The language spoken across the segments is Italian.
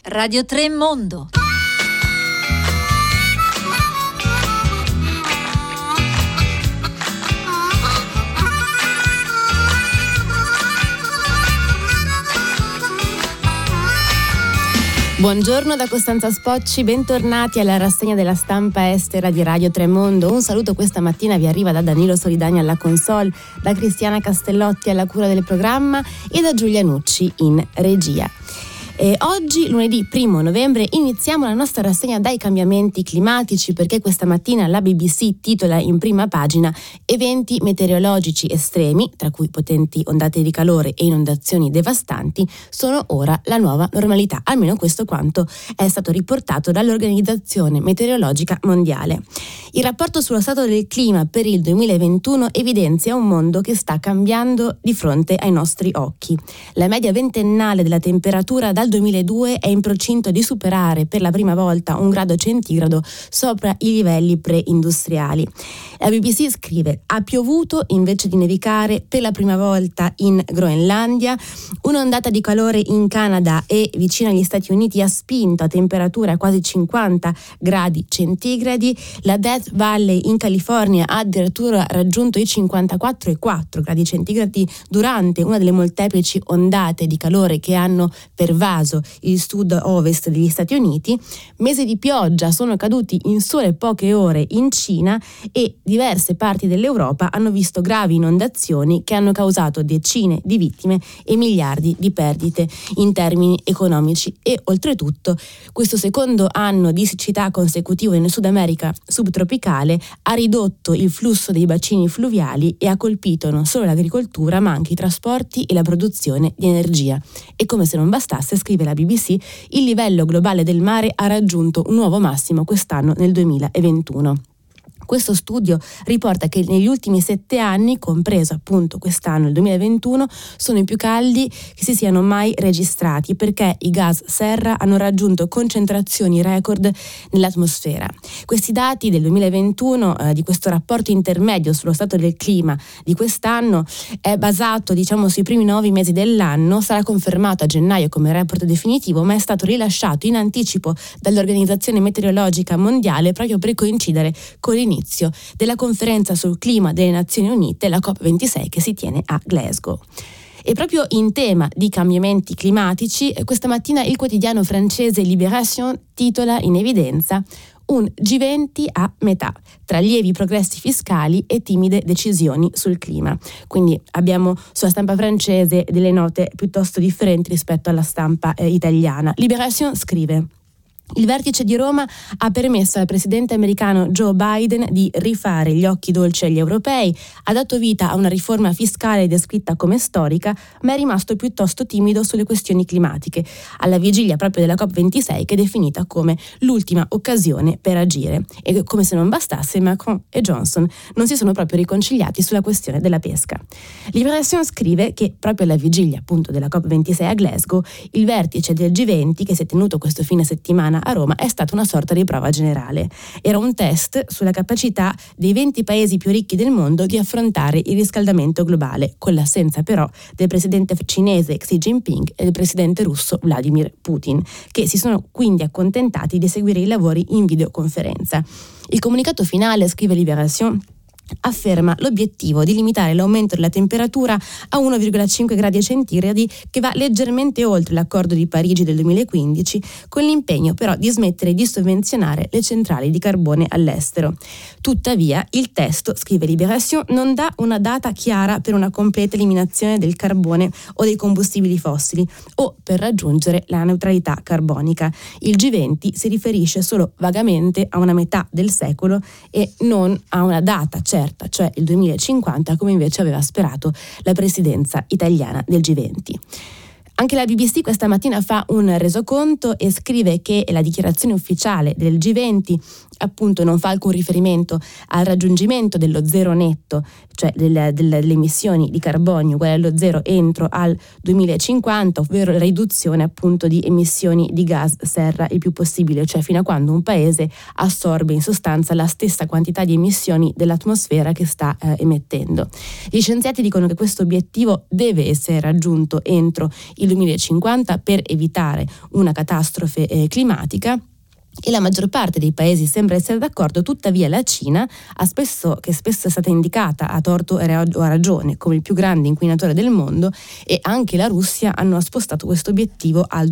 Radio 3 Mondo. Buongiorno da Costanza Spocci, bentornati alla rassegna della stampa estera di Radio 3 Mondo. Un saluto questa mattina vi arriva da Danilo Solidani alla console, da Cristiana Castellotti alla cura del programma e da Giulia Nucci in regia. Oggi, lunedì 1 novembre, iniziamo la nostra rassegna dai cambiamenti climatici, perché questa mattina la BBC titola in prima pagina: eventi meteorologici estremi, tra cui potenti ondate di calore e inondazioni devastanti, sono ora la nuova normalità. Almeno questo quanto è stato riportato dall'Organizzazione Meteorologica Mondiale. Il rapporto sullo stato del clima per il 2021 evidenzia un mondo che sta cambiando di fronte ai nostri occhi. La media ventennale della temperatura dal 2002 è in procinto di superare per la prima volta 1 grado centigrado sopra i livelli preindustriali. La BBC scrive: ha piovuto invece di nevicare per la prima volta in Groenlandia, un'ondata di calore in Canada e vicino agli Stati Uniti ha spinto a temperature a quasi 50 gradi centigradi, la Death Valley in California ha addirittura raggiunto i 54,4 gradi centigradi durante una delle molteplici ondate di calore che hanno pervaso il sud-ovest degli Stati Uniti. Mesi di pioggia sono caduti in sole poche ore in Cina e diverse parti dell'Europa hanno visto gravi inondazioni che hanno causato decine di vittime e miliardi di perdite in termini economici. E oltretutto questo secondo anno di siccità consecutivo in Sud America subtropicale ha ridotto il flusso dei bacini fluviali e ha colpito non solo l'agricoltura ma anche i trasporti e la produzione di energia. E come se non bastasse, scrive la BBC, il livello globale del mare ha raggiunto un nuovo massimo quest'anno nel 2021. Questo studio riporta che negli ultimi 7 anni, compreso appunto quest'anno, il 2021, sono i più caldi che si siano mai registrati, perché i gas serra hanno raggiunto concentrazioni record nell'atmosfera. Questi dati del 2021, di questo rapporto intermedio sullo stato del clima di quest'anno, è basato sui primi 9 mesi dell'anno, sarà confermato a gennaio come report definitivo, ma è stato rilasciato in anticipo dall'Organizzazione Meteorologica Mondiale proprio per coincidere con l'inizio della conferenza sul clima delle Nazioni Unite, la COP26, che si tiene a Glasgow. E proprio in tema di cambiamenti climatici, questa mattina il quotidiano francese Libération titola in evidenza: un G20 a metà, tra lievi progressi fiscali e timide decisioni sul clima. Quindi abbiamo sulla stampa francese delle note piuttosto differenti rispetto alla stampa italiana. Libération scrive: il vertice di Roma ha permesso al presidente americano Joe Biden di rifare gli occhi dolci agli europei, ha dato vita a una riforma fiscale descritta come storica, ma è rimasto piuttosto timido sulle questioni climatiche, alla vigilia proprio della COP26, che è definita come l'ultima occasione per agire. E come se non bastasse, Macron e Johnson non si sono proprio riconciliati sulla questione della pesca. Libération scrive che proprio alla vigilia appunto della COP26 a Glasgow, il vertice del G20, che si è tenuto questo fine settimana a Roma, è stata una sorta di prova generale. Era un test sulla capacità dei 20 paesi più ricchi del mondo di affrontare il riscaldamento globale, con l'assenza però del presidente cinese Xi Jinping e del presidente russo Vladimir Putin, che si sono quindi accontentati di seguire i lavori in videoconferenza. Il comunicato finale, scrive Libération, afferma l'obiettivo di limitare l'aumento della temperatura a 1,5 gradi centigradi, che va leggermente oltre l'accordo di Parigi del 2015, con l'impegno però di smettere di sovvenzionare le centrali di carbone all'estero. Tuttavia, il testo, scrive Libération, non dà una data chiara per una completa eliminazione del carbone o dei combustibili fossili o per raggiungere la neutralità carbonica. Il G20 si riferisce solo vagamente a una metà del secolo e non a una data certa, cioè il 2050, come invece aveva sperato la presidenza italiana del G20. Anche la BBC questa mattina fa un resoconto e scrive che la dichiarazione ufficiale del G20 appunto non fa alcun riferimento al raggiungimento dello zero netto, cioè delle emissioni di carbonio uguale allo zero entro al 2050, ovvero la riduzione appunto di emissioni di gas serra il più possibile, cioè fino a quando un paese assorbe in sostanza la stessa quantità di emissioni dell'atmosfera che sta emettendo. Gli scienziati dicono che questo obiettivo deve essere raggiunto entro il 2050 per evitare una catastrofe climatica. E la maggior parte dei paesi sembra essere d'accordo, tuttavia la Cina, che spesso è stata indicata a torto e a ragione come il più grande inquinatore del mondo, e anche la Russia hanno spostato questo obiettivo al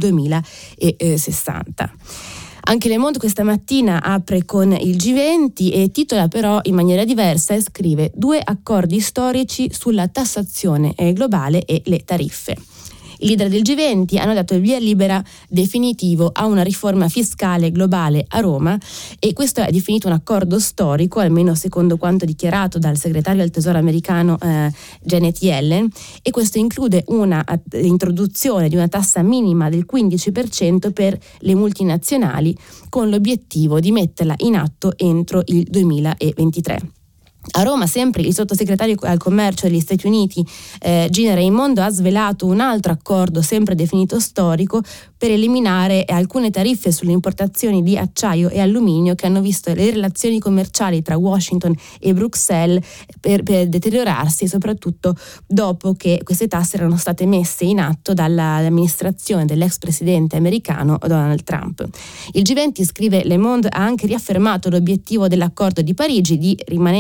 2060. Anche Le Monde questa mattina apre con il G20 e titola però in maniera diversa e scrive: 2 accordi storici sulla tassazione globale e le tariffe. I leader del G20 hanno dato il via libera definitivo a una riforma fiscale globale a Roma, e questo è definito un accordo storico, almeno secondo quanto dichiarato dal segretario del Tesoro americano Janet Yellen, e questo include l'introduzione di una tassa minima del 15% per le multinazionali, con l'obiettivo di metterla in atto entro il 2023. A Roma, sempre, il sottosegretario al commercio degli Stati Uniti Gina Raimondo ha svelato un altro accordo sempre definito storico per eliminare alcune tariffe sulle importazioni di acciaio e alluminio che hanno visto le relazioni commerciali tra Washington e Bruxelles per deteriorarsi, soprattutto dopo che queste tasse erano state messe in atto dall'amministrazione dell'ex presidente americano Donald Trump. Il G20, scrive Le Monde, ha anche riaffermato l'obiettivo dell'accordo di Parigi di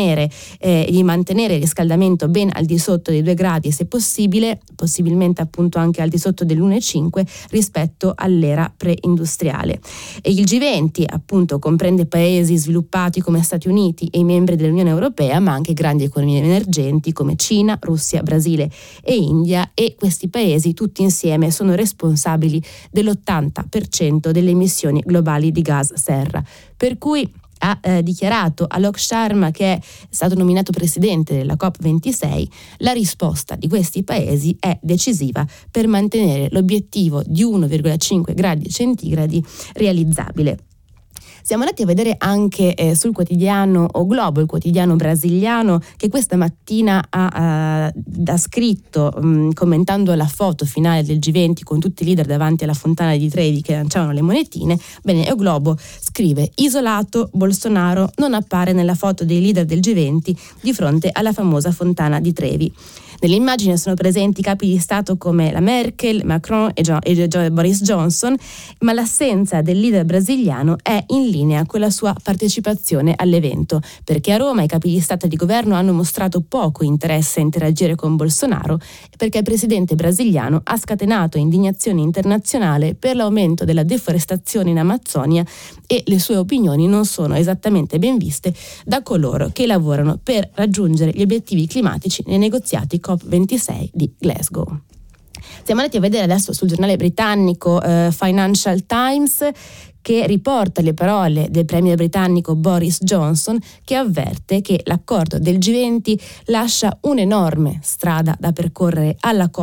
di mantenere il riscaldamento ben al di sotto dei 2 gradi e, se possibile, possibilmente appunto anche al di sotto dell'1,5 rispetto all'era preindustriale. E il G20 appunto comprende paesi sviluppati come Stati Uniti e i membri dell'Unione Europea, ma anche grandi economie emergenti come Cina, Russia, Brasile e India, e questi paesi tutti insieme sono responsabili dell'80% delle emissioni globali di gas serra. Per cui ha dichiarato Alok Sharma, che è stato nominato presidente della COP26, la risposta di questi paesi è decisiva per mantenere l'obiettivo di 1,5 gradi centigradi realizzabile. Siamo andati a vedere anche sul quotidiano O Globo, il quotidiano brasiliano, che questa mattina ha scritto, commentando la foto finale del G20 con tutti i leader davanti alla fontana di Trevi che lanciavano le monetine. Bene, O Globo scrive: isolato, Bolsonaro non appare nella foto dei leader del G20 di fronte alla famosa fontana di Trevi. Nell'immagine sono presenti capi di Stato come la Merkel, Macron e Boris Johnson, ma l'assenza del leader brasiliano è in linea con la sua partecipazione all'evento, perché a Roma i capi di Stato e di governo hanno mostrato poco interesse a interagire con Bolsonaro, perché il presidente brasiliano ha scatenato indignazione internazionale per l'aumento della deforestazione in Amazzonia, e le sue opinioni non sono esattamente ben viste da coloro che lavorano per raggiungere gli obiettivi climatici nei negoziati COP26 di Glasgow. Siamo andati a vedere adesso sul giornale britannico Financial Times, che riporta le parole del premier britannico Boris Johnson, che avverte che l'accordo del G20 lascia un'enorme strada da percorrere alla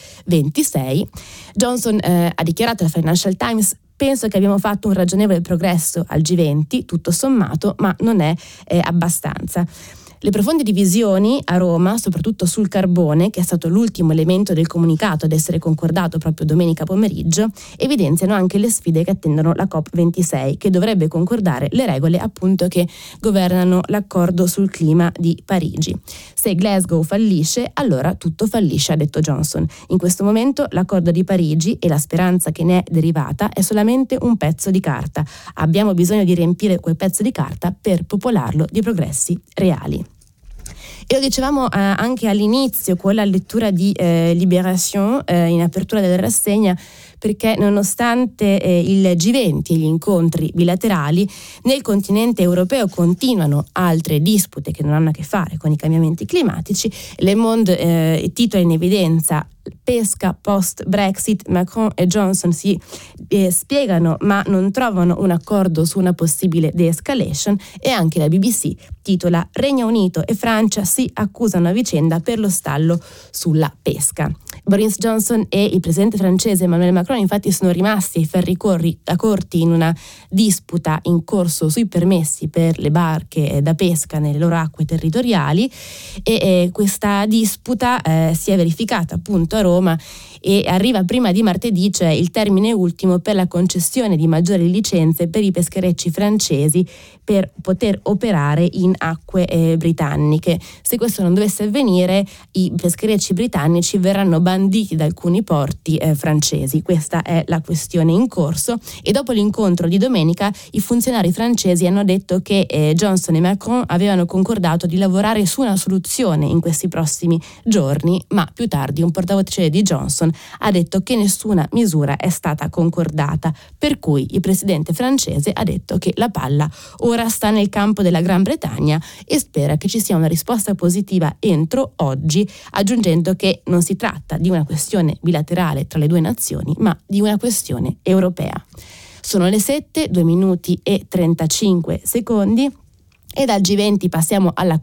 COP26. Johnson ha dichiarato al Financial Times: penso che abbiamo fatto un ragionevole progresso al G20, tutto sommato, ma non è abbastanza. Le profonde divisioni a Roma, soprattutto sul carbone, che è stato l'ultimo elemento del comunicato ad essere concordato proprio domenica pomeriggio, evidenziano anche le sfide che attendono la COP26, che dovrebbe concordare le regole appunto che governano l'accordo sul clima di Parigi. Se Glasgow fallisce, allora tutto fallisce, ha detto Johnson. In questo momento l'accordo di Parigi e la speranza che ne è derivata è solamente un pezzo di carta. Abbiamo bisogno di riempire quel pezzo di carta per popolarlo di progressi reali. E lo dicevamo anche all'inizio con la lettura di Libération in apertura della rassegna, perché nonostante il G20 e gli incontri bilaterali, nel continente europeo continuano altre dispute che non hanno a che fare con i cambiamenti climatici. Le Monde titola in evidenza: pesca post-Brexit, Macron e Johnson si spiegano ma non trovano un accordo su una possibile de-escalation, e anche la BBC titola: Regno Unito e Francia si accusano a vicenda per lo stallo sulla pesca. Boris Johnson e il presidente francese Emmanuel Macron infatti sono rimasti ai ferri corti in una disputa in corso sui permessi per le barche da pesca nelle loro acque territoriali, e questa disputa si è verificata appunto a Roma, e arriva prima di martedì, cioè il termine ultimo per la concessione di maggiori licenze per i pescherecci francesi per poter operare in acque britanniche. Se questo non dovesse avvenire, i pescherecci britannici verranno banditi da alcuni porti francesi. Questa è la questione in corso, e dopo l'incontro di domenica i funzionari francesi hanno detto che Johnson e Macron avevano concordato di lavorare su una soluzione in questi prossimi giorni, ma più tardi un portavoce di Johnson ha detto che nessuna misura è stata concordata, per cui il presidente francese ha detto che la palla ora sta nel campo della Gran Bretagna e spera che ci sia una risposta positiva entro oggi, aggiungendo che non si tratta di una questione bilaterale tra le due nazioni, ma di una questione europea. Sono le 7, 2 minuti e 35 secondi. E dal G20 passiamo alla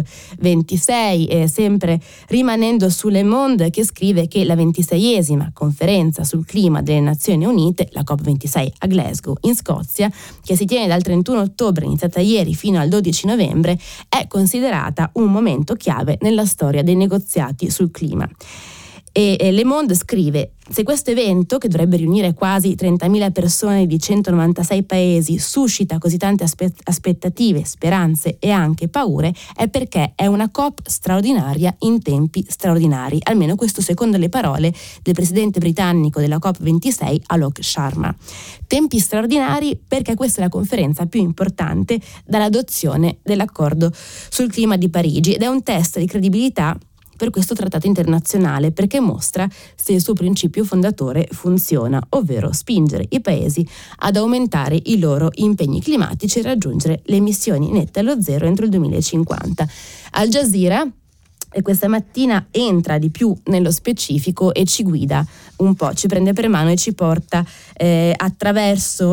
COP26, sempre rimanendo su Le Monde, che scrive che la 26esima conferenza sul clima delle Nazioni Unite, la COP26 a Glasgow in Scozia, che si tiene dal 31 ottobre, iniziata ieri, fino al 12 novembre, è considerata un momento chiave nella storia dei negoziati sul clima. E Le Monde scrive: se questo evento, che dovrebbe riunire quasi 30.000 persone di 196 paesi, suscita così tante aspettative, speranze e anche paure, è perché è una COP straordinaria in tempi straordinari. Almeno questo secondo le parole del presidente britannico della COP26, Alok Sharma. Tempi straordinari perché questa è la conferenza più importante dall'adozione dell'accordo sul clima di Parigi, ed è un test di credibilità per questo trattato internazionale, perché mostra se il suo principio fondatore funziona, ovvero spingere i paesi ad aumentare i loro impegni climatici e raggiungere le emissioni nette allo zero entro il 2050. Al Jazeera questa mattina entra di più nello specifico e ci guida un po', ci prende per mano e ci porta attraverso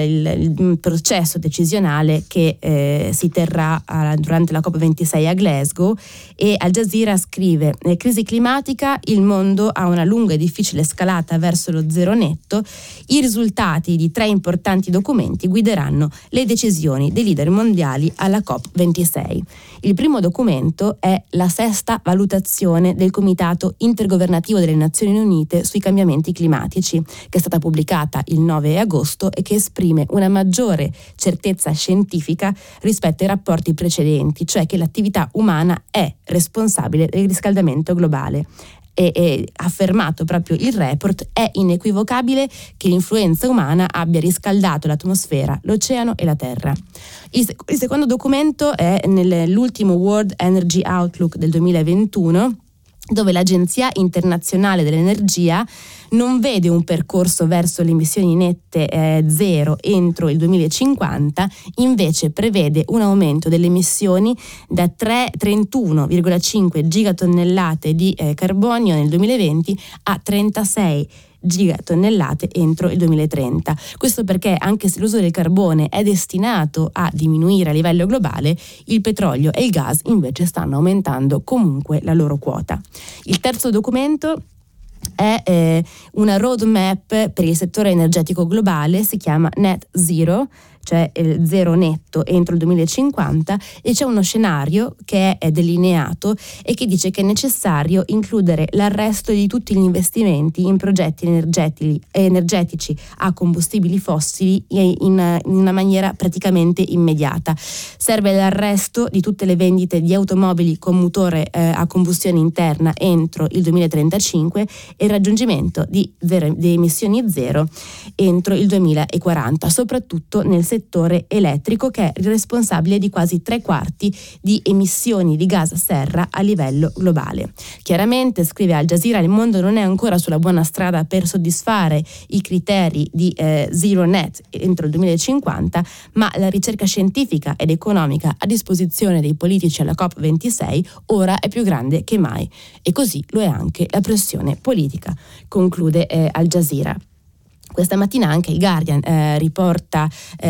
il processo decisionale che si terrà durante la COP26 a Glasgow. E Al Jazeera scrive: crisi climatica, il mondo ha una lunga e difficile scalata verso lo zero netto, i risultati di 3 importanti documenti guideranno le decisioni dei leader mondiali alla COP26. Il primo documento è la 6ª valutazione del Comitato Intergovernativo delle Nazioni Unite sui cambiamenti climatici, che è stata pubblicata il 9 agosto e che esprime una maggiore certezza scientifica rispetto ai rapporti precedenti, cioè che l'attività umana è responsabile del riscaldamento globale. E affermato proprio il report, è inequivocabile che l'influenza umana abbia riscaldato l'atmosfera, l'oceano e la terra. Il secondo documento è nell'ultimo World Energy Outlook del 2021, dove l'Agenzia Internazionale dell'Energia non vede un percorso verso le emissioni nette zero entro il 2050, invece prevede un aumento delle emissioni da 31,5 gigatonnellate di carbonio nel 2020 a 36 gigatonnellate entro il 2030. Questo perché, anche se l'uso del carbone è destinato a diminuire a livello globale, il petrolio e il gas invece stanno aumentando comunque la loro quota. Il terzo documento è una roadmap per il settore energetico globale, si chiama Net Zero, cioè zero netto entro il 2050, e c'è uno scenario che è delineato e che dice che è necessario includere l'arresto di tutti gli investimenti in progetti energetici a combustibili fossili in una maniera praticamente immediata. Serve l'arresto di tutte le vendite di automobili con motore a combustione interna entro il 2035 e il raggiungimento di emissioni zero entro il 2040, soprattutto nel settore elettrico, che è responsabile di quasi 3/4 di emissioni di gas serra a livello globale. Chiaramente, scrive Al Jazeera, il mondo non è ancora sulla buona strada per soddisfare i criteri di zero net entro il 2050, ma la ricerca scientifica ed economica a disposizione dei politici alla COP26 ora è più grande che mai, e così lo è anche la pressione politica, conclude Al Jazeera. Questa mattina anche il Guardian riporta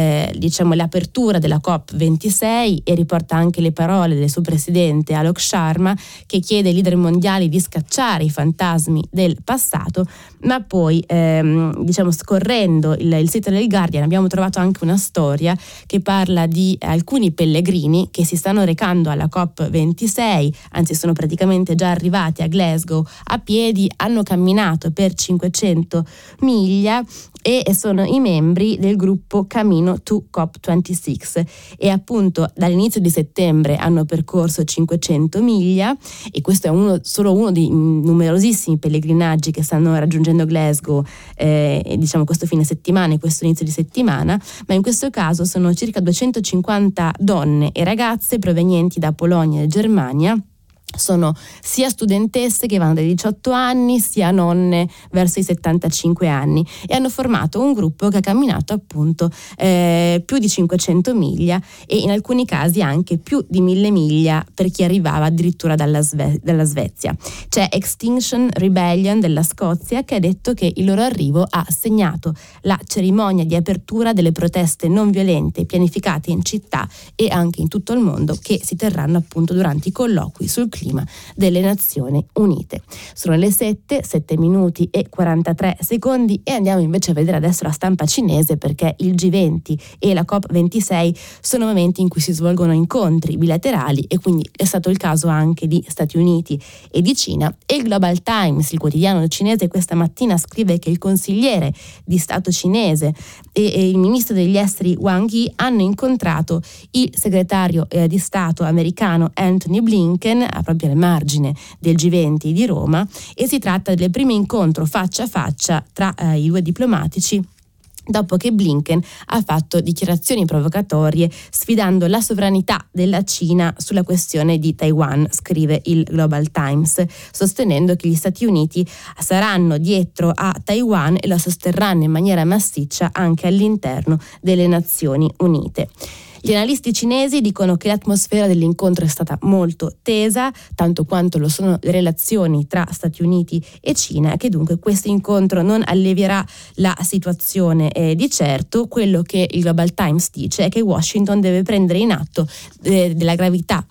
l'apertura della COP26 e riporta anche le parole del suo presidente Alok Sharma, che chiede ai leader mondiali di scacciare i fantasmi del passato, ma poi scorrendo il sito del Guardian abbiamo trovato anche una storia che parla di alcuni pellegrini che si stanno recando alla COP26, anzi sono praticamente già arrivati a Glasgow a piedi, hanno camminato per 500 miglia e sono i membri del gruppo Camino to COP26 e appunto dall'inizio di settembre hanno percorso 500 miglia e questo è solo uno dei numerosissimi pellegrinaggi che stanno raggiungendo Glasgow questo fine settimana e questo inizio di settimana, ma in questo caso sono circa 250 donne e ragazze provenienti da Polonia e Germania. Sono sia studentesse che vanno dai 18 anni sia nonne verso i 75 anni e hanno formato un gruppo che ha camminato appunto più di 500 miglia e in alcuni casi anche più di 1000 miglia per chi arrivava addirittura dalla Svezia. C'è Extinction Rebellion della Scozia che ha detto che il loro arrivo ha segnato la cerimonia di apertura delle proteste non violente pianificate in città e anche in tutto il mondo che si terranno appunto durante i colloqui sul clima delle Nazioni Unite. Sono le 7 minuti e 43 secondi e andiamo invece a vedere adesso la stampa cinese, perché il G20 e la COP26 sono momenti in cui si svolgono incontri bilaterali e quindi è stato il caso anche di Stati Uniti e di Cina. E il Global Times, il quotidiano cinese, questa mattina scrive che il consigliere di Stato cinese e il ministro degli esteri Wang Yi hanno incontrato il segretario di Stato americano Anthony Blinken proprio al margine del G20 di Roma, e si tratta del primo incontro faccia a faccia tra i due diplomatici dopo che Blinken ha fatto dichiarazioni provocatorie sfidando la sovranità della Cina sulla questione di Taiwan, scrive il Global Times, sostenendo che gli Stati Uniti saranno dietro a Taiwan e la sosterranno in maniera massiccia anche all'interno delle Nazioni Unite. Gli analisti cinesi dicono che l'atmosfera dell'incontro è stata molto tesa, tanto quanto lo sono le relazioni tra Stati Uniti e Cina, e che dunque questo incontro non allevierà la situazione di certo. Quello che il Global Times dice è che Washington deve prendere atto della gravità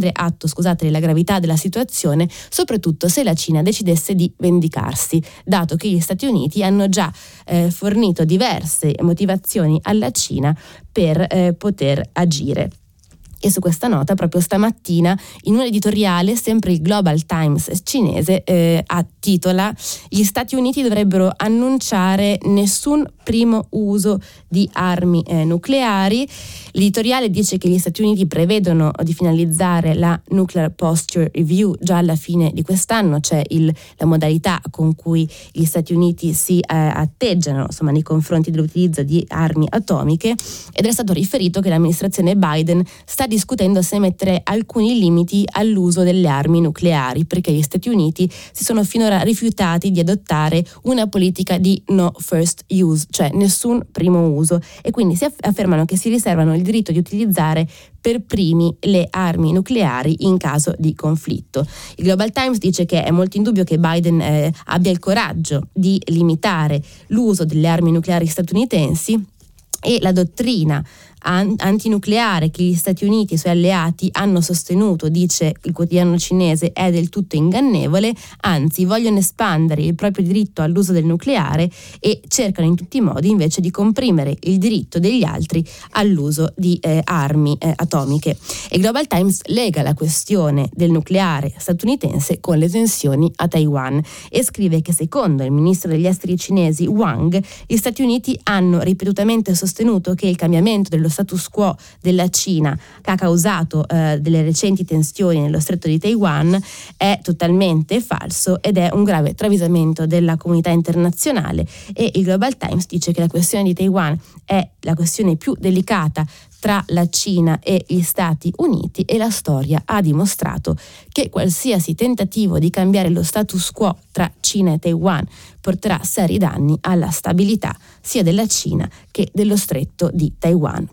della situazione, soprattutto se la Cina decidesse di vendicarsi, dato che gli Stati Uniti hanno già fornito diverse motivazioni alla Cina per poter agire. E su questa nota, proprio stamattina, in un editoriale, sempre il Global Times cinese titola: gli Stati Uniti dovrebbero annunciare nessun primo uso di armi nucleari. L'editoriale dice che gli Stati Uniti prevedono di finalizzare la Nuclear Posture Review già alla fine di quest'anno, cioè la modalità con cui gli Stati Uniti si atteggiano nei confronti dell'utilizzo di armi atomiche, ed è stato riferito che l'amministrazione Biden sta discutendo se mettere alcuni limiti all'uso delle armi nucleari, perché gli Stati Uniti si sono finora rifiutati di adottare una politica di no first use, cioè nessun primo uso, e quindi si affermano che si riservano il diritto di utilizzare per primi le armi nucleari in caso di conflitto. Il Global Times dice che è molto indubbio che Biden abbia il coraggio di limitare l'uso delle armi nucleari statunitensi, e la dottrina antinucleare che gli Stati Uniti e i suoi alleati hanno sostenuto, dice il quotidiano cinese, è del tutto ingannevole, anzi vogliono espandere il proprio diritto all'uso del nucleare e cercano in tutti i modi invece di comprimere il diritto degli altri all'uso di armi atomiche. E il Global Times lega la questione del nucleare statunitense con le tensioni a Taiwan e scrive che secondo il ministro degli esteri cinesi Wang, gli Stati Uniti hanno ripetutamente sostenuto che il cambiamento dello status quo della Cina, che ha causato delle recenti tensioni nello stretto di Taiwan, è totalmente falso ed è un grave travisamento della comunità internazionale. E il Global Times dice che la questione di Taiwan è la questione più delicata tra la Cina e gli Stati Uniti, e la storia ha dimostrato che qualsiasi tentativo di cambiare lo status quo tra Cina e Taiwan porterà seri danni alla stabilità sia della Cina che dello stretto di Taiwan.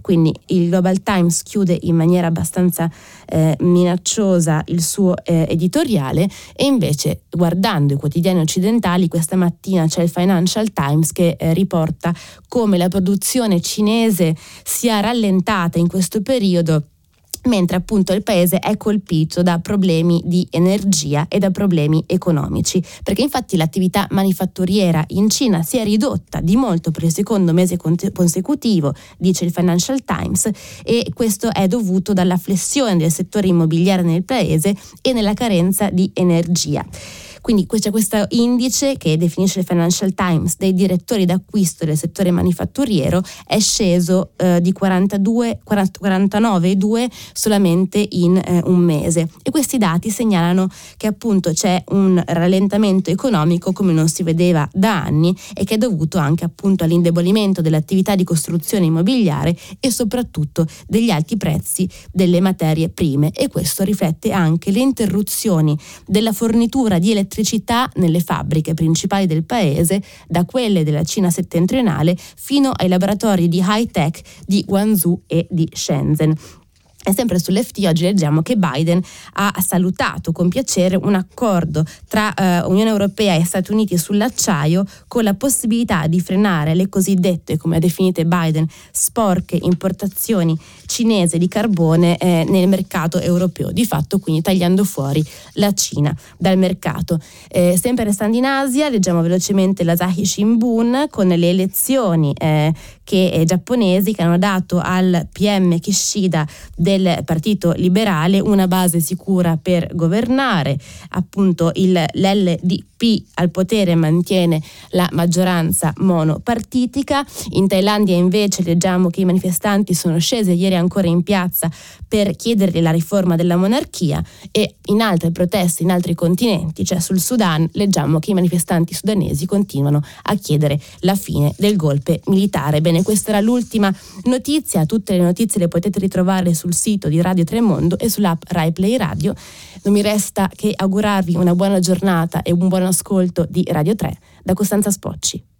quindi il Global Times chiude in maniera abbastanza minacciosa il suo editoriale, e invece guardando i quotidiani occidentali questa mattina c'è il Financial Times che riporta come la produzione cinese sia rallentata in questo periodo, mentre appunto il paese è colpito da problemi di energia e da problemi economici, perché infatti l'attività manifatturiera in Cina si è ridotta di molto per il secondo mese consecutivo, dice il Financial Times, e questo è dovuto dalla flessione del settore immobiliare nel paese e nella carenza di energia. Quindi c'è questo indice che definisce il Financial Times dei direttori d'acquisto del settore manifatturiero, è sceso di 49,2 solamente in un mese, e questi dati segnalano che appunto c'è un rallentamento economico come non si vedeva da anni, e che è dovuto anche appunto all'indebolimento dell'attività di costruzione immobiliare e soprattutto degli alti prezzi delle materie prime, e questo riflette anche le interruzioni della fornitura di elettricità nelle fabbriche principali del paese, da quelle della Cina settentrionale fino ai laboratori di high tech di Guangzhou e di Shenzhen. E sempre sull'FT oggi leggiamo che Biden ha salutato con piacere un accordo tra Unione Europea e Stati Uniti sull'acciaio, con la possibilità di frenare le cosiddette, come ha definite Biden, sporche importazioni cinese di carbone nel mercato europeo, di fatto quindi tagliando fuori la Cina dal mercato. Sempre restando in Asia, leggiamo velocemente l'Asahi Shimbun con le elezioni giapponesi che hanno dato al PM Kishida del Partito Liberale una base sicura per governare. Appunto l'LDP al potere mantiene la maggioranza monopartitica. In Thailandia invece leggiamo che i manifestanti sono scesi ieri ancora in piazza per chiedere la riforma della monarchia, e in altre proteste in altri continenti, cioè sul Sudan, leggiamo che i manifestanti sudanesi continuano a chiedere la fine del golpe militare. Bene, questa era l'ultima notizia. Tutte le notizie le potete ritrovare sul sito di Radio Tremondo e sull'app Rai Play Radio. Non mi resta che augurarvi una buona giornata e un buon ascolto di Radio 3 da Costanza Spocci.